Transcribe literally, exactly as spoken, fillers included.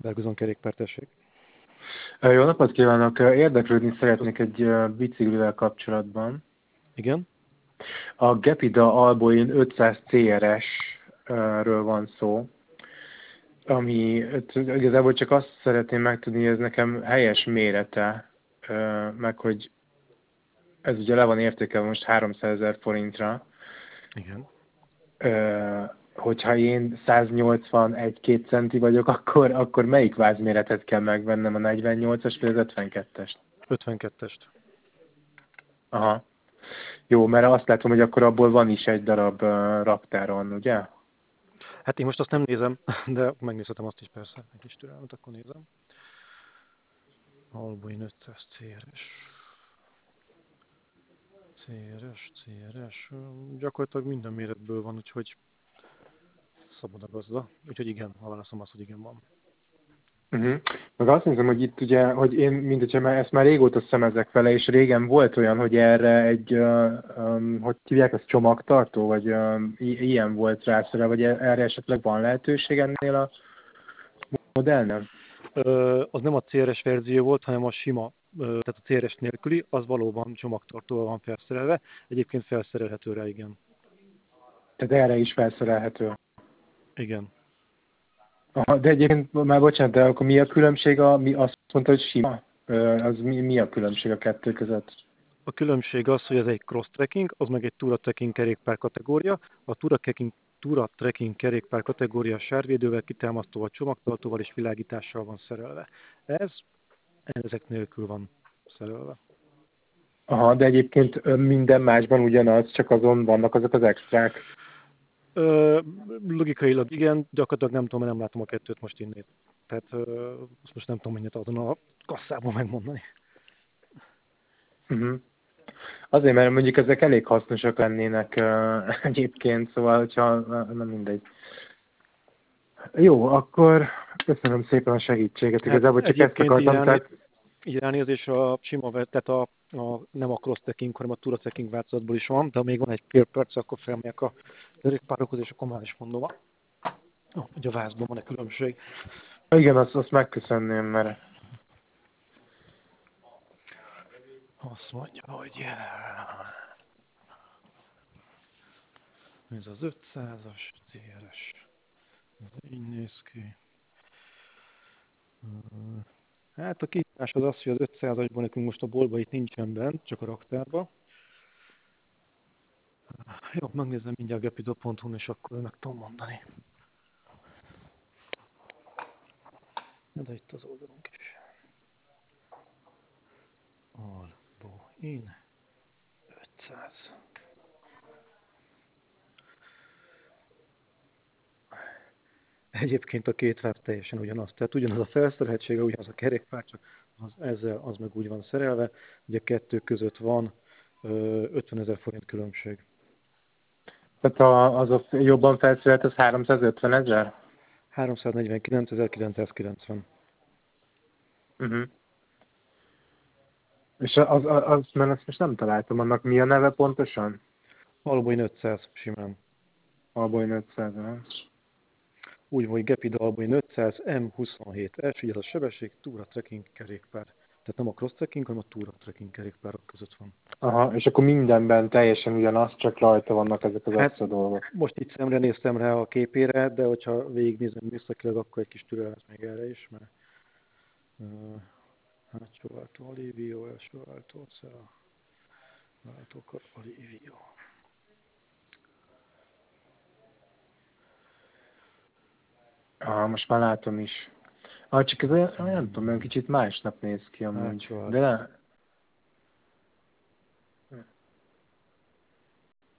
Berguzon kerékpár, tessék. Jó napot kívánok! Érdeklődni szeretnék egy biciklivel kapcsolatban. Igen? A Gepida Alboin ötszáz cé er es-ről van szó, ami igazából csak azt szeretném megtudni, hogy ez nekem helyes mérete, meg hogy ez ugye le van értékelve most háromszázezer forintra. Igen. Hogyha én száznyolcvanegy-két centi vagyok, akkor, akkor melyik vázméretet kell megvennem, a negyvennyolcas vagy az ötvenkettest? ötvenkettest. Aha. Jó, mert azt látom, hogy akkor abból van is egy darab uh, raktáron, ugye? Hát én most azt nem nézem, de megnézhetem azt is persze. Egy kis türelmet, akkor nézem. Alboin ötszáz cé er es. cé er es, cé er es. Gyakorlatilag minden méretből van, úgyhogy szabad a gazda. Úgyhogy igen, ha válaszom azt, hogy igen van. Uh-huh. Meg azt nézem, hogy itt ugye, hogy én mindegy, mert ezt már régóta szemezek vele, és régen volt olyan, hogy erre egy, uh, um, hogy hívják, ez csomagtartó, vagy um, i- ilyen volt rászerelve, vagy erre esetleg van lehetőség ennél a modellnél? Ö, az nem a cé er es verzió volt, hanem a sima, ö, tehát a cé er es nélküli, az valóban csomagtartóval van felszerelve. Egyébként felszerelhető rá, igen. Tehát erre is felszerelhető. Igen. Aha, de egyébként már bocsánat, de akkor mi a különbség, a, mi azt mondta, hogy sima? Ö, az mi, mi a különbség a kettő között? A különbség az, hogy ez egy cross-trekking, az meg egy Touratrekking kerékpár kategória. A Touratrekking, Touratrekking kerékpár kategória sárvédővel, kitámasztóval, csomagtartóval és világítással van szerelve. Ez ezek nélkül van szerelve. Aha, de egyébként ö, minden másban ugyanaz, csak azon vannak azok az extrák. Ö, logikailag igen, gyakorlatilag nem tudom, mert nem látom a kettőt most innét. Tehát ö, azt most nem tudom mennyit azon a kasszában megmondani. Uh-huh. Azért, mert mondjuk ezek elég hasznosak lennének uh, egyébként, szóval, hogyha nem mindegy. Jó, akkor köszönöm szépen a segítséget. Hát Igazából csak ezt egyébként akartam, irányi, tehát... így ránézés a sima, ve- tehát a, a, nem a cross-trekking, hanem a Touratrekking változatból is van, de még van egy fél perc, akkor felmegyek a kerékpárokhoz, és akkor már is mondom, a, hogy a vázban van egy különbség. Igen, azt, azt megköszönném, mert... Azt mondja, hogy ez az ötszázas cé er es. Ez így néz ki. Hát a kihívás az az, hogy az ötszázasban nekünk most a boltban itt nincsen bent, csak a raktárban. Jó, megnézem mindjárt gepido pont hu-n, és akkor meg tudom mondani. De itt az oldalunk is. Alboin ötszáz. Egyébként a két váz teljesen ugyanaz. Tehát ugyanaz a felszereltsége, ugyanaz a kerékpár, csak az, ezzel az meg úgy van szerelve. Ugye a kettő között van ötvenezer forint különbség. Tehát a, az a jobban felszerelt, az háromszázötven ezer? háromszáznegyvenkilencezer-kilencszázkilencven. Uh-huh. És az, az, az, mert azt most nem találtam, annak mi a neve pontosan? Alboin ötszáz simán. Alboin ötszáz, nem? Úgy van, hogy Gepida Alboin ötszáz M huszonhét S, ugye az a sebesség, Touratrekking kerékpár. Tehát nem a cross-trekking, hanem a Touratrekking kerékpárok között van. Aha, és akkor mindenben teljesen ugyanaz, csak rajta vannak ezek az Hát extra dolgok. most itt szemre néztem rá a képére, de hogyha végignézem műszakilag, akkor egy kis türelmet még erre is, mert uh, hátsó váltó Alivio, első váltó Cera, váltókar Alivio. Ah, most már látom is. Ah, csak ez olyan, nem tudom, olyan kicsit másnap néz ki amúgy. Hátsó De váltó. le,